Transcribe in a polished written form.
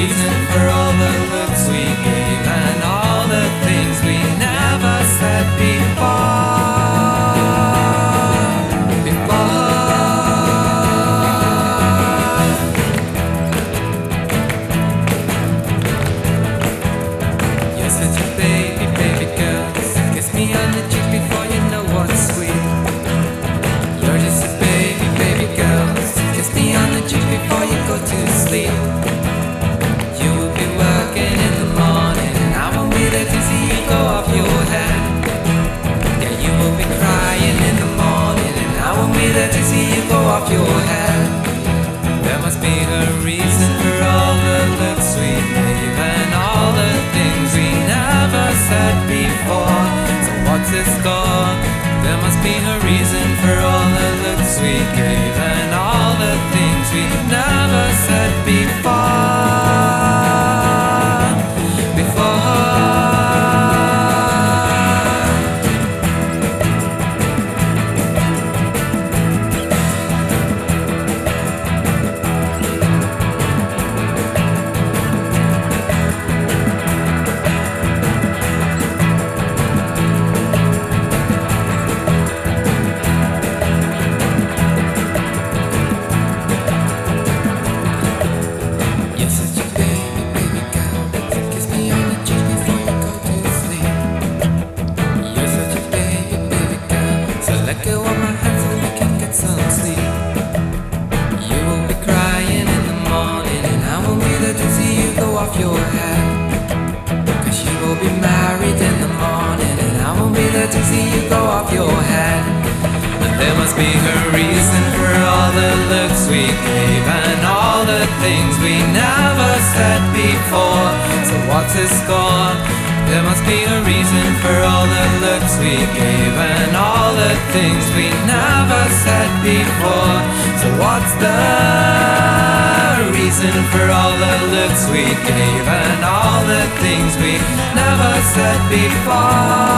reason for all the looks we gave and all the things we never said You're such a baby, baby girl. Kiss me on the cheek before you know what's sweet. You're just a baby, baby girl. Kiss me on the cheek before you go to sleep. You will be working in the morning, and I won't be there to see you go off your head. Yeah, you will be crying in the morning, and I won't be there to see you go off your head. There must be a reason for all the looks we gave and all the things we never said before. So what's the score? There must be a reason for all the looks we gave and all the things we never said Let go of my hands so we can get some sleep. You will be crying in the morning, and I won't be there to see you go off your head. Cause you will be married in the morning, and I won't be there to see you go off your head. But there must be a reason for all the looks we gave and all the things we never said before. So what's the score? There must be a reason for all the looks we gave and all the things we never said before. So what's the reason for all the looks we gave and all the things we never said before?